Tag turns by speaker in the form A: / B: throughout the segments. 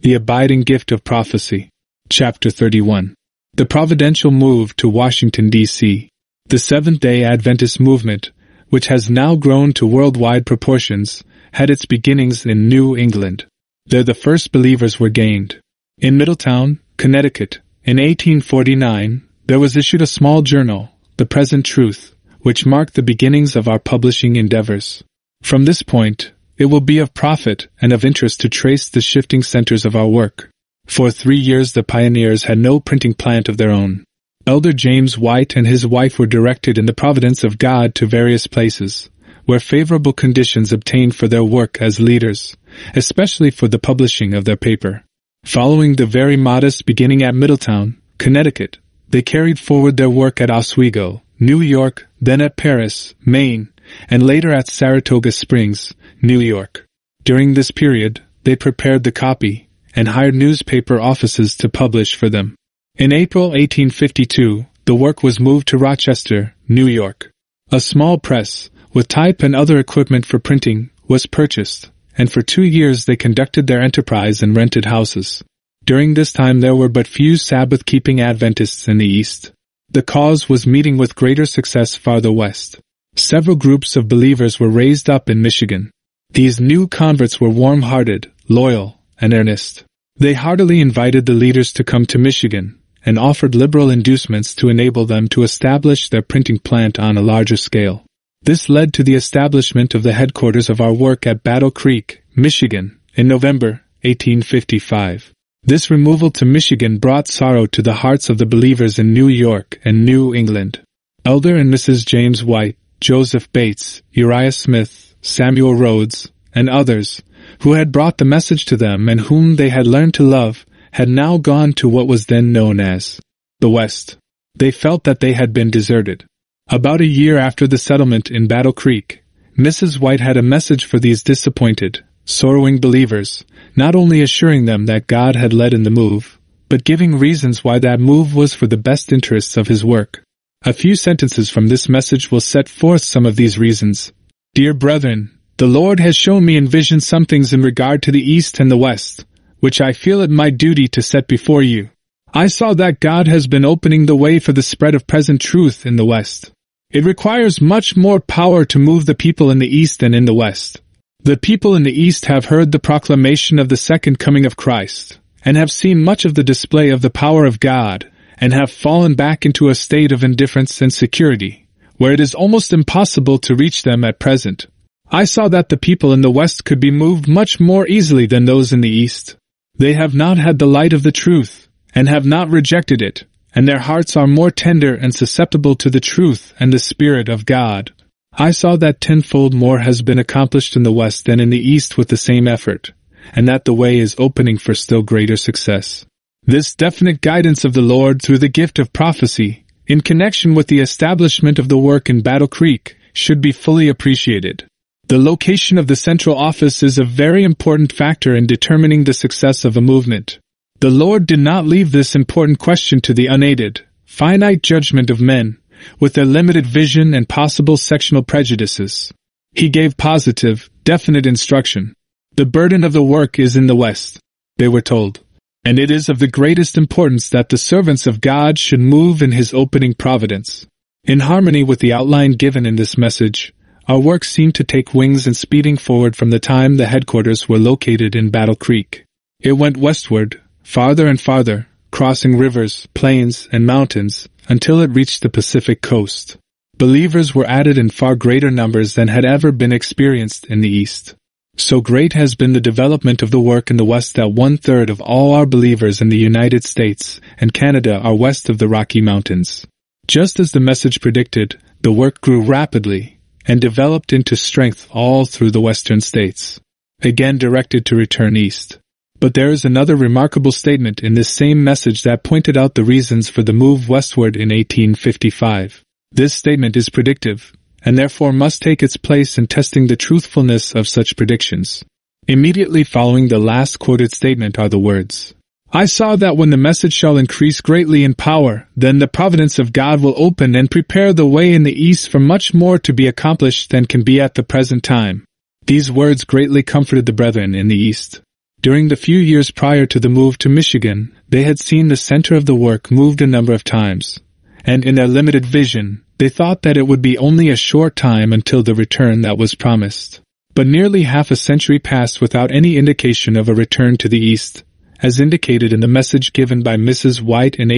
A: The Abiding Gift of Prophecy. Chapter 31. The Providential Move to Washington, D.C. The Seventh-day Adventist movement, which has now grown to worldwide proportions, had its beginnings in New England. There the first believers were gained. In Middletown, Connecticut, in 1849, there was issued a small journal, The Present Truth, which marked the beginnings of our publishing endeavors. From this point, it will be of profit and of interest to trace the shifting centers of our work. For 3 years the pioneers had no printing plant of their own. Elder James White and his wife were directed in the providence of God to various places, where favorable conditions obtained for their work as leaders, especially for the publishing of their paper. Following the very modest beginning at Middletown, Connecticut, they carried forward their work at Oswego, New York, then at Paris, Maine, and later at Saratoga Springs, New York. During this period, they prepared the copy and hired newspaper offices to publish for them. In April 1852, the work was moved to Rochester, New York. A small press, with type and other equipment for printing, was purchased, and for 2 years they conducted their enterprise in rented houses. During this time there were but few Sabbath-keeping Adventists in the East. The cause was meeting with greater success farther west. Several groups of believers were raised up in Michigan. These new converts were warm-hearted, loyal, and earnest. They heartily invited the leaders to come to Michigan, and offered liberal inducements to enable them to establish their printing plant on a larger scale. This led to the establishment of the headquarters of our work at Battle Creek, Michigan, in November 1855. This removal to Michigan brought sorrow to the hearts of the believers in New York and New England. Elder and Mrs. James White, Joseph Bates, Uriah Smith, Samuel Rhodes, and others, who had brought the message to them and whom they had learned to love, had now gone to what was then known as the West. They felt that they had been deserted. About a year after the settlement in Battle Creek, Mrs. White had a message for these disappointed, sorrowing believers, not only assuring them that God had led in the move, but giving reasons why that move was for the best interests of His work. A few sentences from this message will set forth some of these reasons. Dear brethren, the Lord has shown me in vision some things in regard to the East and the West, which I feel it my duty to set before you. I saw that God has been opening the way for the spread of present truth in the West. It requires much more power to move the people in the East than in the West. The people in the East have heard the proclamation of the second coming of Christ, and have seen much of the display of the power of God, and have fallen back into a state of indifference and security, where it is almost impossible to reach them at present. I saw that the people in the West could be moved much more easily than those in the East. They have not had the light of the truth, and have not rejected it, and their hearts are more tender and susceptible to the truth and the Spirit of God. I saw that tenfold more has been accomplished in the West than in the East with the same effort, and that the way is opening for still greater success. This definite guidance of the Lord through the gift of prophecy, in connection with the establishment of the work in Battle Creek, should be fully appreciated. The location of the central office is a very important factor in determining the success of a movement. The Lord did not leave this important question to the unaided, finite judgment of men, with their limited vision and possible sectional prejudices. He gave positive, definite instruction. The burden of the work is in the West, they were told, and it is of the greatest importance that the servants of God should move in His opening providence. In harmony with the outline given in this message, our work seemed to take wings and speeding forward from the time the headquarters were located in Battle Creek. It went westward, farther and farther, crossing rivers, plains, and mountains, until it reached the Pacific coast. Believers were added in far greater numbers than had ever been experienced in the East. So great has been the development of the work in the West that 1/3 of all our believers in the United States and Canada are west of the Rocky Mountains. Just as the message predicted, the work grew rapidly, and developed into strength all through the western states, again directed to return east. But there is another remarkable statement in this same message that pointed out the reasons for the move westward in 1855. This statement is predictive, and therefore must take its place in testing the truthfulness of such predictions. Immediately following the last quoted statement are the words, I saw that when the message shall increase greatly in power, then the providence of God will open and prepare the way in the East for much more to be accomplished than can be at the present time. These words greatly comforted the brethren in the East. During the few years prior to the move to Michigan, they had seen the center of the work moved a number of times, and in their limited vision, they thought that it would be only a short time until the return that was promised. But nearly half a century passed without any indication of a return to the East, as indicated in the message given by Mrs. White in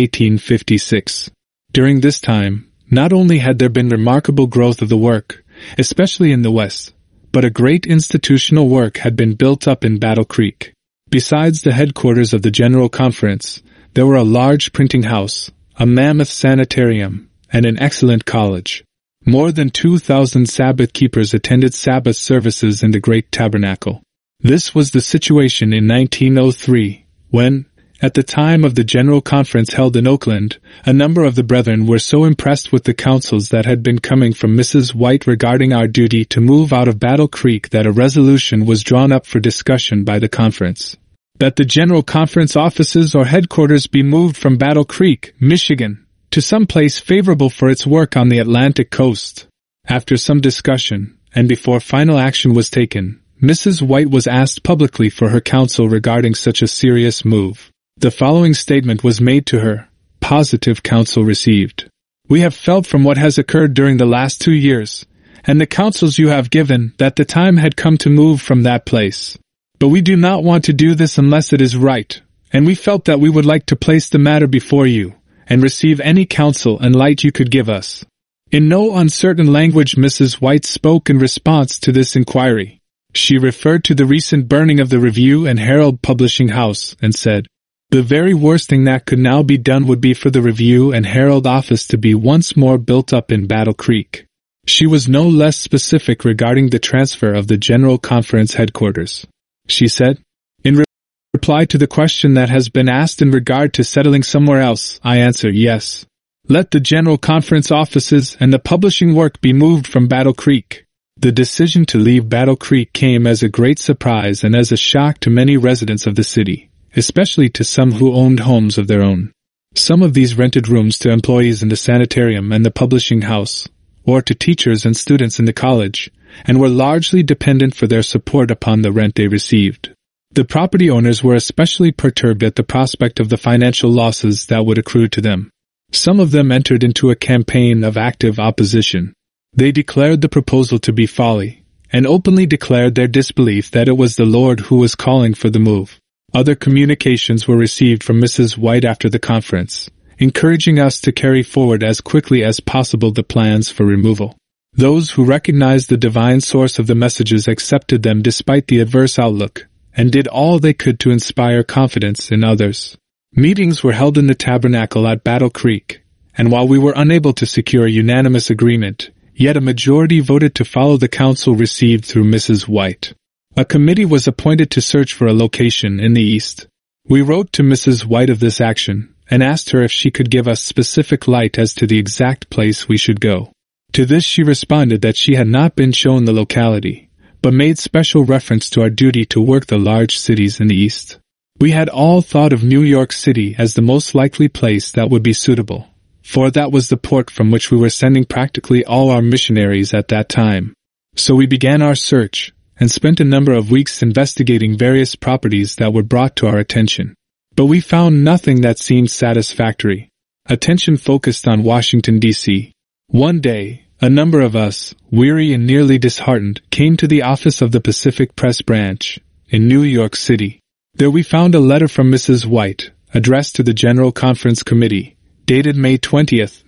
A: 1856. During this time, not only had there been remarkable growth of the work, especially in the West, but a great institutional work had been built up in Battle Creek. Besides the headquarters of the General Conference, there were a large printing house, a mammoth sanitarium, and an excellent college. More than 2,000 Sabbath keepers attended Sabbath services in the Great Tabernacle. This was the situation in 1903, when, at the time of the General Conference held in Oakland, a number of the brethren were so impressed with the counsels that had been coming from Mrs. White regarding our duty to move out of Battle Creek that a resolution was drawn up for discussion by the conference, that the General Conference offices or headquarters be moved from Battle Creek, Michigan, to some place favorable for its work on the Atlantic coast. After some discussion, and before final action was taken, Mrs. White was asked publicly for her counsel regarding such a serious move. The following statement was made to her: positive counsel received. We have felt from what has occurred during the last 2 years, and the counsels you have given, that the time had come to move from that place. But we do not want to do this unless it is right, and we felt that we would like to place the matter before you, and receive any counsel and light you could give us. In no uncertain language Mrs. White spoke in response to this inquiry. She referred to the recent burning of the Review and Herald publishing house, and said, the very worst thing that could now be done would be for the Review and Herald office to be once more built up in Battle Creek. She was no less specific regarding the transfer of the General Conference headquarters. She said, in reply to the question that has been asked in regard to settling somewhere else, I answer yes. Let the General Conference offices and the publishing work be moved from Battle Creek. The decision to leave Battle Creek came as a great surprise and as a shock to many residents of the city, especially to some who owned homes of their own. Some of these rented rooms to employees in the sanitarium and the publishing house, or to teachers and students in the college, and were largely dependent for their support upon the rent they received. The property owners were especially perturbed at the prospect of the financial losses that would accrue to them. Some of them entered into a campaign of active opposition. They declared the proposal to be folly, and openly declared their disbelief that it was the Lord who was calling for the move. Other communications were received from Mrs. White after the conference, encouraging us to carry forward as quickly as possible the plans for removal. Those who recognized the divine source of the messages accepted them despite the adverse outlook, and did all they could to inspire confidence in others. Meetings were held in the tabernacle at Battle Creek, and while we were unable to secure a unanimous agreement, yet a majority voted to follow the counsel received through Mrs. White. A committee was appointed to search for a location in the East. We wrote to Mrs. White of this action, and asked her if she could give us specific light as to the exact place we should go. To this she responded that she had not been shown the locality, but made special reference to our duty to work the large cities in the East. We had all thought of New York City as the most likely place that would be suitable, for that was the port from which we were sending practically all our missionaries at that time. So we began our search, and spent a number of weeks investigating various properties that were brought to our attention. But we found nothing that seemed satisfactory. Attention focused on Washington, D.C. One day, a number of us, weary and nearly disheartened, came to the office of the Pacific Press Branch, in New York City. There we found a letter from Mrs. White, addressed to the General Conference Committee, dated May 20th,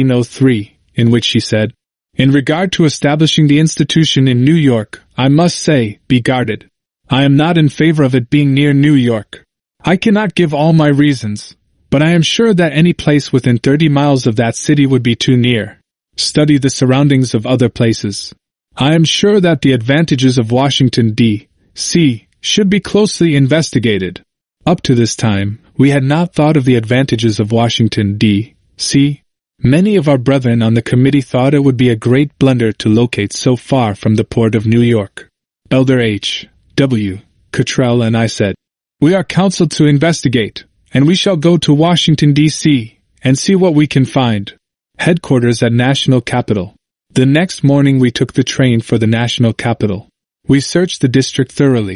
A: 1903, in which she said, in regard to establishing the institution in New York, I must say, be guarded. I am not in favor of it being near New York. I cannot give all my reasons, but I am sure that any place within 30 miles of that city would be too near. Study the surroundings of other places. I am sure that the advantages of Washington, D.C. should be closely investigated. Up to this time, we had not thought of the advantages of Washington, D.C. Many of our brethren on the committee thought it would be a great blunder to locate so far from the port of New York. Elder H. W. Cottrell and I said, we are counseled to investigate, and we shall go to Washington, D.C., and see what we can find. Headquarters at National Capital. The next morning we took the train for the National Capital. We searched the district thoroughly,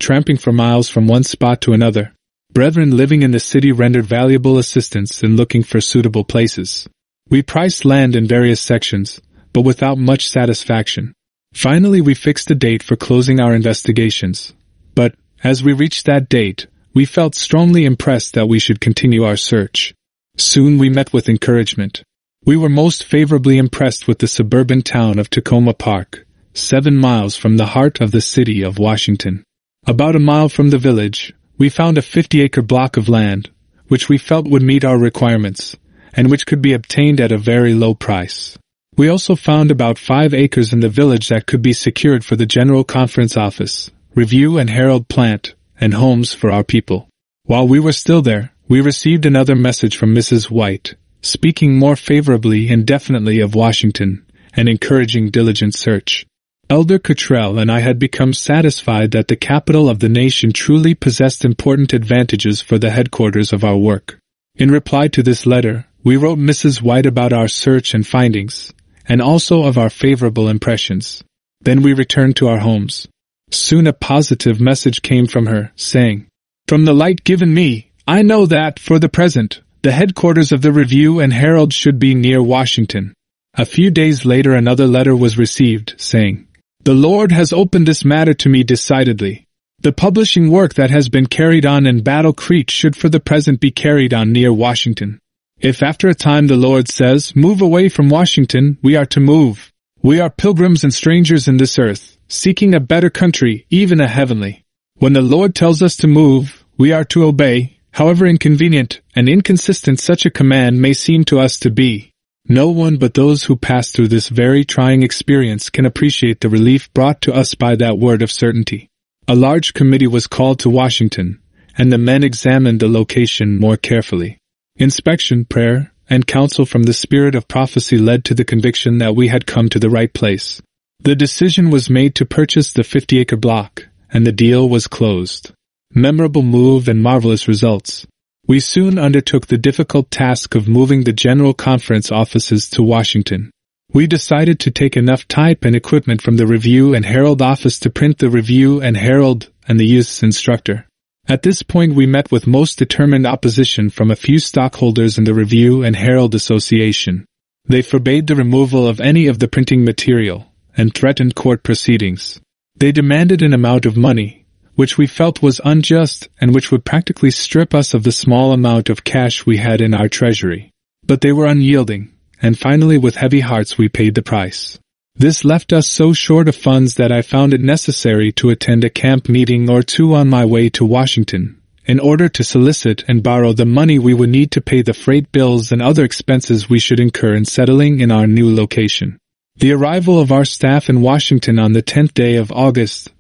A: tramping for miles from one spot to another. Brethren living in the city rendered valuable assistance in looking for suitable places. We priced land in various sections, but without much satisfaction. Finally, we fixed a date for closing our investigations. But, as we reached that date, we felt strongly impressed that we should continue our search. Soon we met with encouragement. We were most favorably impressed with the suburban town of Tacoma Park, 7 miles from the heart of the city of Washington. About a mile from the village, we found a 50-acre block of land, which we felt would meet our requirements, and which could be obtained at a very low price. We also found about 5 acres in the village that could be secured for the General Conference Office, Review and Herald plant, and homes for our people. While we were still there, we received another message from Mrs. White, speaking more favorably and definitely of Washington, and encouraging diligent search. Elder Cottrell and I had become satisfied that the capital of the nation truly possessed important advantages for the headquarters of our work. In reply to this letter, we wrote Mrs. White about our search and findings, and also of our favorable impressions. Then we returned to our homes. Soon a positive message came from her, saying, "From the light given me, I know that, for the present, the headquarters of the Review and Herald should be near Washington." A few days later another letter was received, saying, "The Lord has opened this matter to me decidedly. The publishing work that has been carried on in Battle Creek should for the present be carried on near Washington. If after a time the Lord says, 'Move away from Washington,' we are to move. We are pilgrims and strangers in this earth, seeking a better country, even a heavenly. When the Lord tells us to move, we are to obey, however inconvenient and inconsistent such a command may seem to us to be. No one but those who pass through this very trying experience can appreciate the relief brought to us by that word of certainty." A large committee was called to Washington, and the men examined the location more carefully. Inspection, prayer, and counsel from the spirit of prophecy led to the conviction that we had come to the right place. The decision was made to purchase the 50-acre block, and the deal was closed. Memorable move and marvelous results. We soon undertook the difficult task of moving the General Conference offices to Washington. We decided to take enough type and equipment from the Review and Herald office to print the Review and Herald and the Youth's Instructor. At this point we met with most determined opposition from a few stockholders in the Review and Herald Association. They forbade the removal of any of the printing material, and threatened court proceedings. They demanded an amount of money, which we felt was unjust and which would practically strip us of the small amount of cash we had in our treasury. But they were unyielding, and finally with heavy hearts we paid the price. This left us so short of funds that I found it necessary to attend a camp meeting or two on my way to Washington, in order to solicit and borrow the money we would need to pay the freight bills and other expenses we should incur in settling in our new location. The arrival of our staff in Washington on the 10th day of August,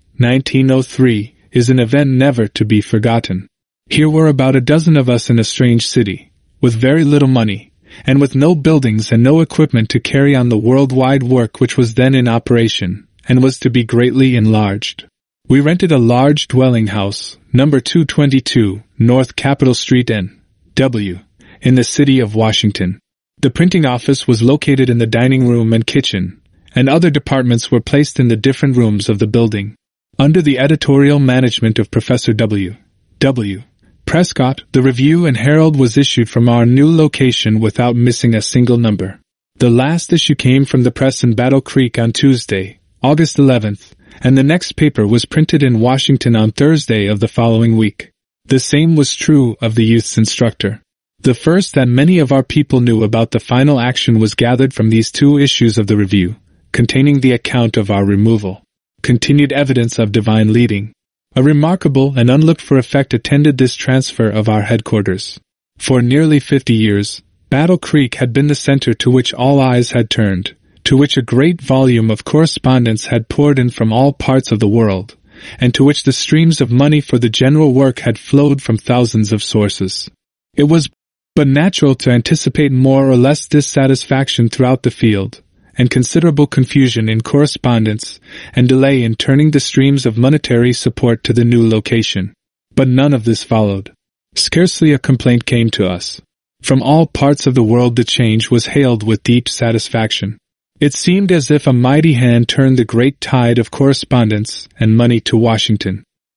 A: 1903, is an event never to be forgotten. Here were about a dozen of us in a strange city, with very little money, and with no buildings and no equipment to carry on the worldwide work which was then in operation, and was to be greatly enlarged. We rented a large dwelling house, number 222, North Capitol Street N.W., in the city of Washington. The printing office was located in the dining room and kitchen, and other departments were placed in the different rooms of the building. Under the editorial management of Professor W. Prescott, the Review and Herald was issued from our new location without missing a single number. The last issue came from the press in Battle Creek on Tuesday, August 11th, and the next paper was printed in Washington on Thursday of the following week. The same was true of the Youth's Instructor. The first that many of our people knew about the final action was gathered from these 2 issues of the Review, containing the account of our removal. Continued evidence of divine leading. A remarkable and unlooked-for effect attended this transfer of our headquarters. For nearly 50 years, Battle Creek had been the center to which all eyes had turned, to which a great volume of correspondence had poured in from all parts of the world, and to which the streams of money for the general work had flowed from thousands of sources. It was but natural to anticipate more or less dissatisfaction throughout the field, and considerable confusion in correspondence, and delay in turning the streams of monetary support to the new location. But none of this followed. Scarcely a complaint came to us. From all parts of the world the change was hailed with deep satisfaction. It seemed as if a mighty hand turned the great tide of correspondence and money to Washington.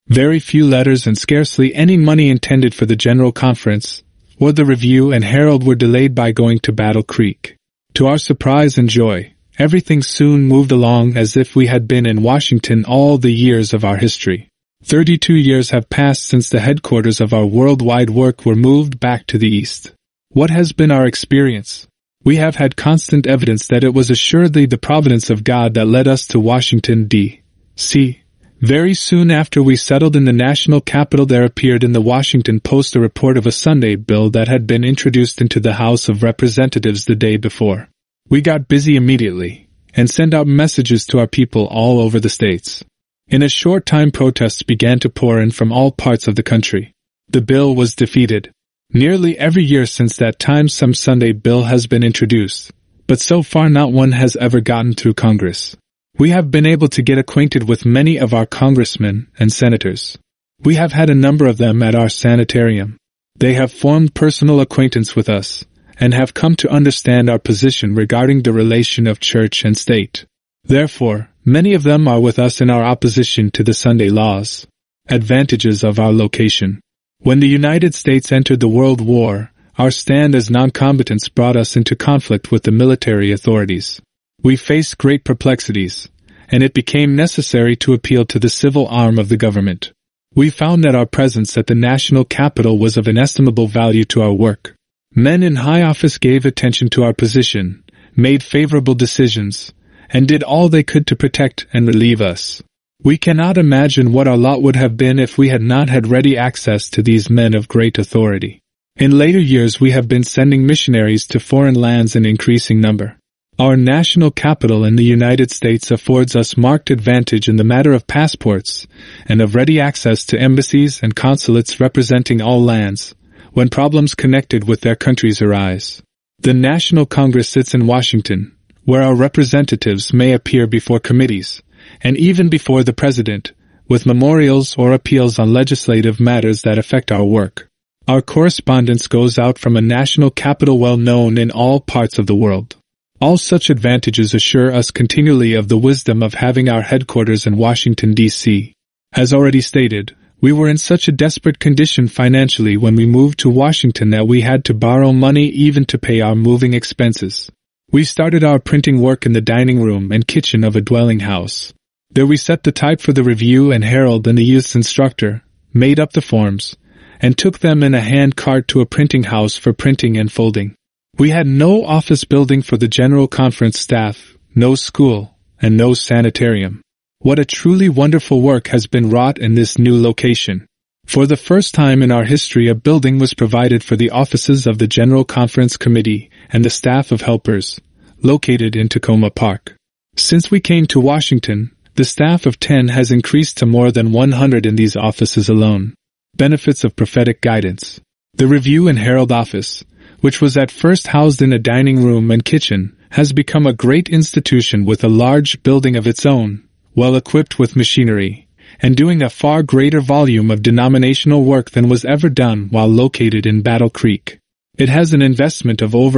A: Very few letters and scarcely any money intended for the General Conference or the Review and Herald were delayed by going to Battle Creek. To our surprise and joy, everything soon moved along as if we had been in Washington all the years of our history. 32 years have passed since the headquarters of our worldwide work were moved back to the east. What has been our experience? We have had constant evidence that it was assuredly the providence of God that led us to Washington, D.C. Very soon after we settled in the national capital, there appeared in the Washington Post a report of a Sunday bill that had been introduced into the House of Representatives the day before. We got busy immediately and sent out messages to our people all over the states. In a short time, protests began to pour in from all parts of the country. The bill was defeated. Nearly every year since that time some Sunday bill has been introduced, but so far not one has ever gotten through Congress. We have been able to get acquainted with many of our congressmen and senators. We have had a number of them at our sanitarium. They have formed personal acquaintance with us, and have come to understand our position regarding the relation of church and state. Therefore, many of them are with us in our opposition to the Sunday laws. Advantages of our location. When the United States entered the World War, our stand as non-combatants brought us into conflict with the military authorities. We faced great perplexities, and it became necessary to appeal to the civil arm of the government. We found that our presence at the national capital was of inestimable value to our work. Men in high office gave attention to our position, made favorable decisions, and did all they could to protect and relieve us. We cannot imagine what our lot would have been if we had not had ready access to these men of great authority. In later years we have been sending missionaries to foreign lands in increasing number. Our national capital in the United States affords us marked advantage in the matter of passports and of ready access to embassies and consulates representing all lands, when problems connected with their countries arise. The National Congress sits in Washington, where our representatives may appear before committees, and even before the President, with memorials or appeals on legislative matters that affect our work. Our correspondence goes out from a national capital well known in all parts of the world. All such advantages assure us continually of the wisdom of having our headquarters in Washington, D.C. As already stated, we were in such a desperate condition financially when we moved to Washington that we had to borrow money even to pay our moving expenses. We started our printing work in the dining room and kitchen of a dwelling house. There we set the type for the Review and Herald and the youth's instructor, made up the forms, and took them in a hand cart to a printing house for printing and folding. We had no office building for the General Conference staff, no school, and no sanitarium. What a truly wonderful work has been wrought in this new location. For the first time in our history a building was provided for the offices of the General Conference Committee and the staff of helpers, located in Takoma Park. Since we came to Washington, the staff of 10 has increased to more than 100 in these offices alone. Benefits of prophetic guidance. The Review and Herald office, which was at first housed in a dining room and kitchen, has become a great institution with a large building of its own, well equipped with machinery, and doing a far greater volume of denominational work than was ever done while located in Battle Creek. It has an investment of over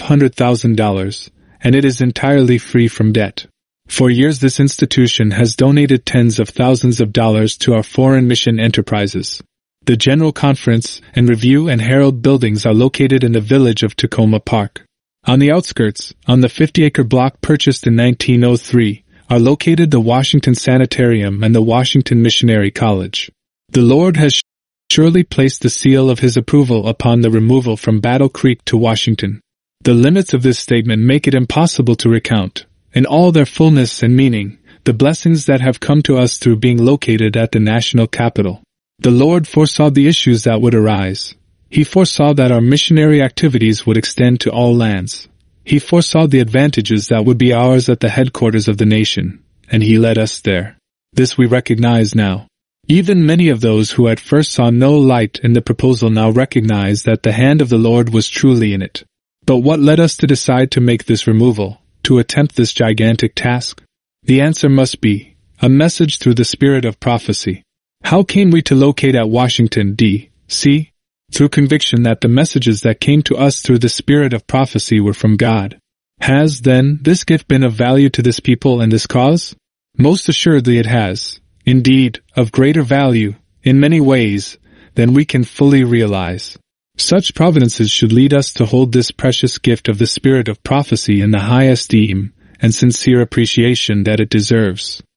A: $500,000, and it is entirely free from debt. For years this institution has donated tens of thousands of dollars to our foreign mission enterprises. The General Conference and Review and Herald buildings are located in the village of Takoma Park. On the outskirts, on the 50-acre block purchased in 1903, are located the Washington Sanitarium and the Washington Missionary College. The Lord has surely placed the seal of His approval upon the removal from Battle Creek to Washington. The limits of this statement make it impossible to recount, in all their fullness and meaning, the blessings that have come to us through being located at the national capital. The Lord foresaw the issues that would arise. He foresaw that our missionary activities would extend to all lands. He foresaw the advantages that would be ours at the headquarters of the nation, and He led us there. This we recognize now. Even many of those who at first saw no light in the proposal now recognize that the hand of the Lord was truly in it. But what led us to decide to make this removal, to attempt this gigantic task? The answer must be a message through the spirit of prophecy. How came we to locate at Washington, D.C.? Through conviction that the messages that came to us through the spirit of prophecy were from God. Has, then, this gift been of value to this people and this cause? Most assuredly it has, Indeed, of greater value, in many ways, than we can fully realize. Such providences should lead us to hold this precious gift of the spirit of prophecy in the high esteem and sincere appreciation that it deserves.